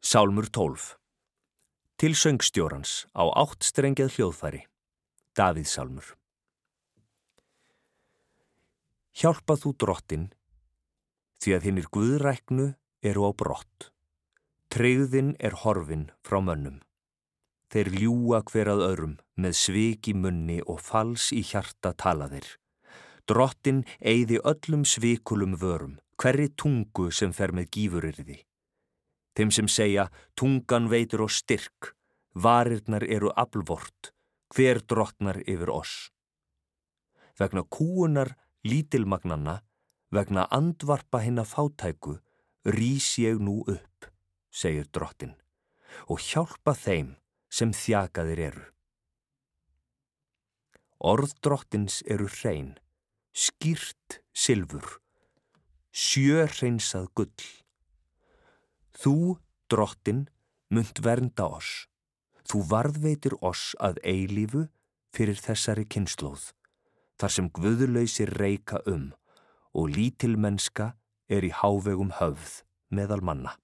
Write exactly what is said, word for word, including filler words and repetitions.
Sálmur tólf. Til söngstjórans á áttstrengjað hljóðfæri. Davíðssálmur. Hjálpa þú drottinn, því að hinnir guðræknu eru á brott. Tryggðin er horfin frá mönnum. Þeir ljúga hver að öðrum með svik í munni og fals í hjarta tala þeir. Drottinn eyði öllum svikulum vörum, hverri tungu sem fer með gífurirði. Þeim sem segja, tungan veitur og styrk, varirnar eru aflvort, hver drottnar yfir oss. Vegna kúunar lítilmagnanna, vegna andvarpa hinna fátæku, rís ég nú upp, segir drottinn, og hjálpa þeim sem þjakaðir eru. Orð drottins eru hrein, skýrt silfur, sjöhreinsað gull. Þú, drottinn, munt vernda oss. Þú varðveitir oss að eilífu fyrir þessari kynslóð, þar sem guðlausir reika um og lítilmennska er í hávegum höfð meðal manna.